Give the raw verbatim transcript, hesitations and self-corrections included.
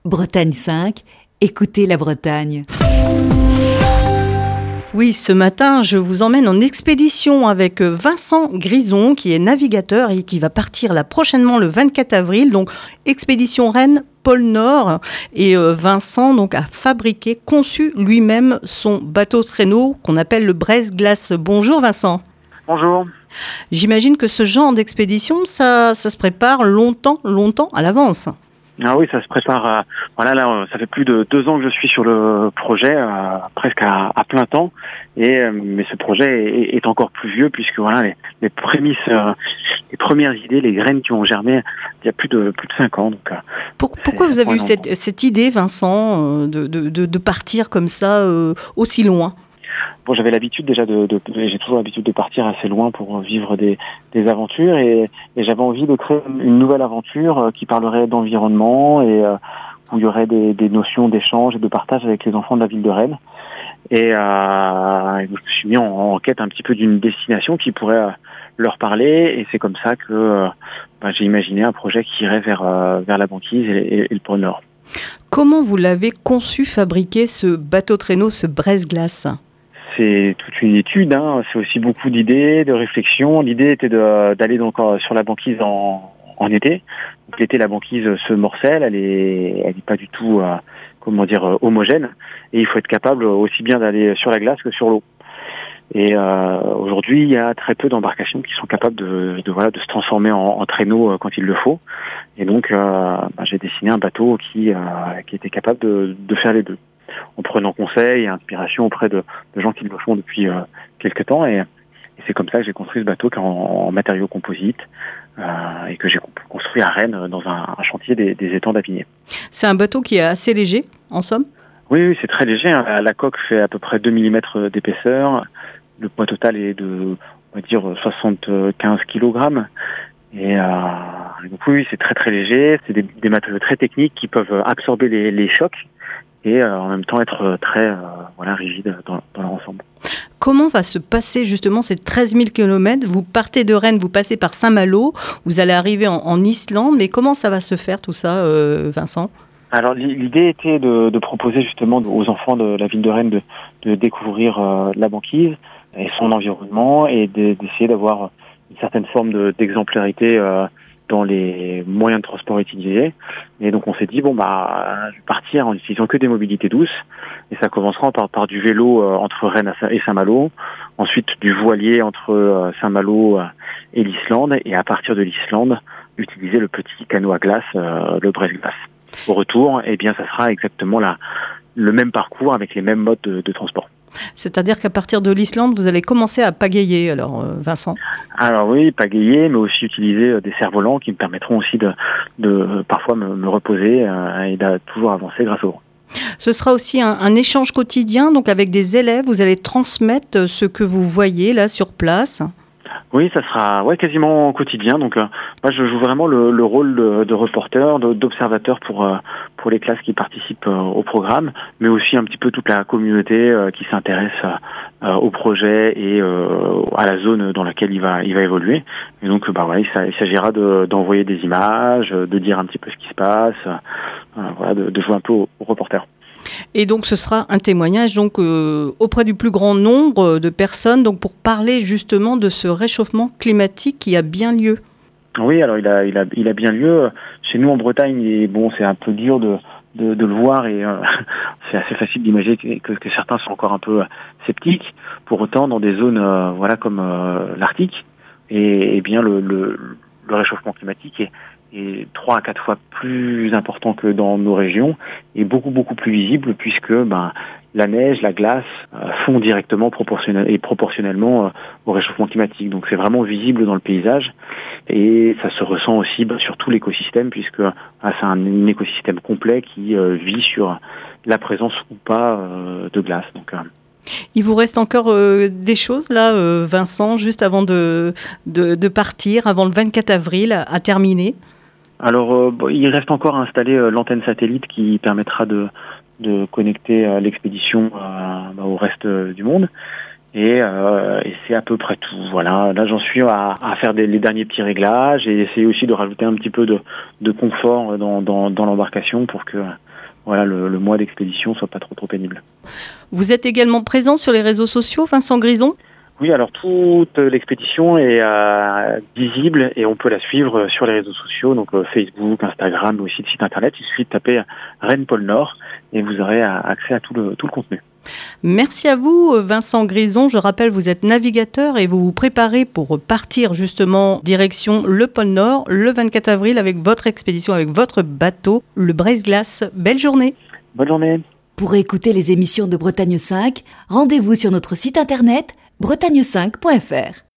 Bretagne cinq, écoutez la Bretagne. Oui, ce matin, je vous emmène en expédition avec Vincent Grison, qui est navigateur et qui va partir là prochainement le vingt-quatre avril. Donc, expédition Rennes, pôle Nord. Et euh, Vincent donc, a fabriqué, conçu lui-même son bateau traîneau qu'on appelle le Bresse-Glace. Bonjour Vincent. Bonjour. J'imagine que ce genre d'expédition, ça, ça se prépare longtemps, longtemps à l'avance. Ah oui, ça se prépare. À, voilà, là, ça fait plus de deux ans que je suis sur le projet, euh, presque à, à plein temps. Et euh, mais ce projet est, est encore plus vieux puisque voilà, les, les prémices, euh, les premières idées, les graines qui ont germé il y a plus de plus de cinq ans. Donc, euh, Pour, pourquoi vous avez eu cette, cette idée, Vincent, de, de, de, de partir comme ça euh, aussi loin? Bon, j'avais l'habitude déjà de, de j'ai toujours l'habitude de partir assez loin pour vivre des, des aventures et, et j'avais envie de créer une nouvelle aventure qui parlerait d'environnement et euh, où il y aurait des, des notions d'échange et de partage avec les enfants de la ville de Rennes. Et, euh, et je me suis mis en, en quête un petit peu d'une destination qui pourrait euh, leur parler et c'est comme ça que euh, bah, j'ai imaginé un projet qui irait vers, euh, vers la banquise et, et, et le pôle Nord. Comment vous l'avez conçu, fabriqué ce bateau traîneau, ce Bresse-Glace? C'est toute une étude, hein. C'est aussi beaucoup d'idées, de réflexions. L'idée était de, d'aller donc sur la banquise en, en été. Donc, l'été, la banquise se morcelle, elle est, elle est pas du tout, euh, comment dire, homogène. Et il faut être capable aussi bien d'aller sur la glace que sur l'eau. Et euh, aujourd'hui, il y a très peu d'embarcations qui sont capables de, de voilà, de se transformer en, en traîneau quand il le faut. Et donc, euh, bah, j'ai dessiné un bateau qui, euh, qui était capable de, de faire les deux, en prenant conseil et inspiration auprès de, de gens qui le font depuis euh, quelques temps. Et, et c'est comme ça que j'ai construit ce bateau qui est en, en matériaux composites euh, et que j'ai construit à Rennes dans un, un chantier des, des étangs d'Avigné. C'est un bateau qui est assez léger, en somme? Oui, oui, c'est très léger. Hein. La, la coque fait à peu près deux millimètres d'épaisseur. Le poids total est de, on va dire, soixante-quinze kilogrammes. Et euh, donc oui, c'est très très léger. C'est des, des matériaux très techniques qui peuvent absorber les, les chocs et euh, en même temps être très euh, voilà, rigide dans, dans leur ensemble. Comment va se passer justement ces treize mille kilomètres? Vous partez de Rennes, vous passez par Saint-Malo, vous allez arriver en, en Islande, mais comment ça va se faire tout ça, euh, Vincent? Alors l'idée était de, de proposer justement aux enfants de la ville de Rennes de, de découvrir euh, la banquise et son environnement et de, d'essayer d'avoir une certaine forme de, d'exemplarité euh, dans les moyens de transport utilisés. Et donc on s'est dit, bon bah, je vais partir en utilisant que des mobilités douces. Et ça commencera par, par du vélo euh, entre Rennes et Saint-Malo, ensuite du voilier entre euh, Saint-Malo et l'Islande, et à partir de l'Islande, utiliser le petit canot à glace, euh, le Bresse-Glace. Au retour, eh bien, ça sera exactement la, le même parcours avec les mêmes modes de, de transport. C'est-à-dire qu'à partir de l'Islande, vous allez commencer à pagayer, alors, euh, Vincent? Alors oui, pagayer, mais aussi utiliser des cerfs-volants qui me permettront aussi de, de parfois me, me reposer euh, et de toujours avancer grâce au vent. Ce sera aussi un, un échange quotidien, donc avec des élèves, vous allez transmettre ce que vous voyez là sur place. Oui, ça sera ouais, quasiment quotidien. Donc, euh, moi, je joue vraiment le, le rôle de, de reporter, de, d'observateur pour euh, pour les classes qui participent euh, au programme, mais aussi un petit peu toute la communauté euh, qui s'intéresse euh, au projet et euh, à la zone dans laquelle il va il va évoluer. Et donc, bah ouais, il, il s'agira de, d'envoyer des images, de dire un petit peu ce qui se passe, euh, voilà, de, de jouer un peu au, au reporter. Et donc ce sera un témoignage donc euh, auprès du plus grand nombre de personnes, donc pour parler justement de ce réchauffement climatique qui a bien lieu. Oui, alors il a il a il a bien lieu. Chez nous en Bretagne, et bon, c'est un peu dur de de, de le voir et euh, c'est assez facile d'imaginer que, que, que certains sont encore un peu sceptiques. Pour autant, dans des zones euh, voilà comme euh, l'Arctique, et, et bien le, le le réchauffement climatique est est trois à quatre fois plus important que dans nos régions et beaucoup beaucoup plus visible puisque ben la neige, la glace euh, fond directement proportionnel et proportionnellement euh, au réchauffement climatique. Donc c'est vraiment visible dans le paysage et ça se ressent aussi ben, sur tout l'écosystème puisque ah, c'est un, un écosystème complet qui euh, vit sur la présence ou pas euh, de glace. Donc euh, il vous reste encore euh, des choses là, euh, Vincent, juste avant de, de, de partir, avant le vingt-quatre avril, à, à terminer? Alors, euh, bon, il reste encore à installer euh, l'antenne satellite qui permettra de, de connecter euh, l'expédition euh, bah, au reste euh, du monde. Et, euh, et c'est à peu près tout. Voilà, là j'en suis à, à faire des, les derniers petits réglages et essayer aussi de rajouter un petit peu de, de confort dans, dans, dans l'embarcation pour que voilà, le, le mois d'expédition soit pas trop trop pénible. Vous êtes également présent sur les réseaux sociaux, Vincent Grison ? Oui, alors toute l'expédition est euh, visible et on peut la suivre sur les réseaux sociaux, donc euh, Facebook, Instagram, mais aussi le site internet. Il suffit de taper Rennes Pôle Nord et vous aurez accès à tout le, tout le contenu. Merci à vous, Vincent Grison. Je rappelle, vous êtes navigateur et vous vous préparez pour partir justement direction le pôle Nord le vingt-quatre avril avec votre expédition, avec votre bateau, le Brise-Glace. Belle journée. Bonne journée. Pour écouter les émissions de Bretagne cinq, rendez-vous sur notre site internet bretagne cinq point f r.